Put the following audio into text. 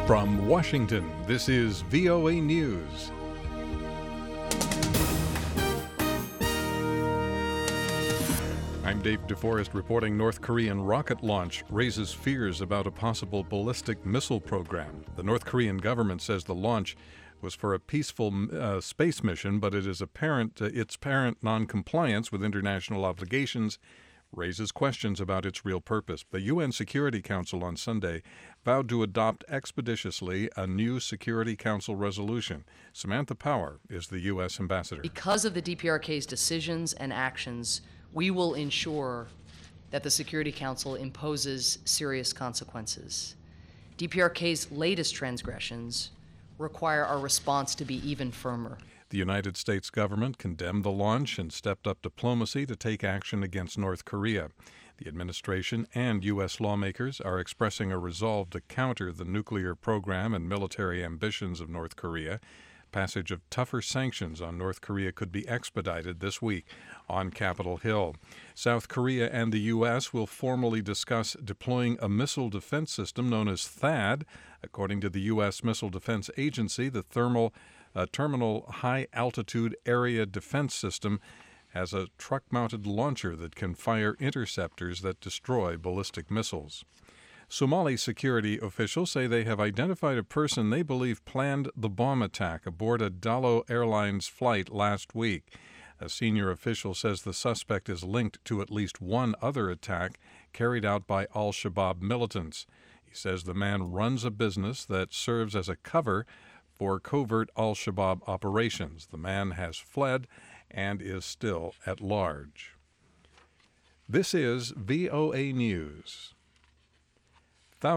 From Washington, this is VOA News. I'm Dave DeForest reporting North Korean rocket launch raises fears about a possible ballistic missile program. The North Korean government says the launch was for a peaceful space mission, but it is apparent its apparent non-compliance with international obligations raises questions about its real purpose. The UN Security Council on Sunday vowed to adopt expeditiously a new Security Council resolution. Samantha Power is the U.S. ambassador. Because of the DPRK's decisions and actions, we will ensure that the Security Council imposes serious consequences. DPRK's latest transgressions require our response to be even firmer. The United States government condemned the launch and stepped up diplomacy to take action against North Korea. The administration and U.S. lawmakers are expressing a resolve to counter the nuclear program and military ambitions of North Korea. Passage of tougher sanctions on North Korea could be expedited this week on Capitol Hill. South Korea and the U.S. will formally discuss deploying a missile defense system known as THAAD. According to the U.S. Missile Defense Agency, the Terminal High Altitude Area Defense System has a truck-mounted launcher that can fire interceptors that destroy ballistic missiles. Somali security officials say they have identified a person they believe planned the bomb attack aboard a Dalo Airlines flight last week. A senior official says the suspect is linked to at least one other attack carried out by al-Shabaab militants. He says the man runs a business that serves as a cover for covert al-Shabaab operations. The man has fled and is still at large. This is VOA News.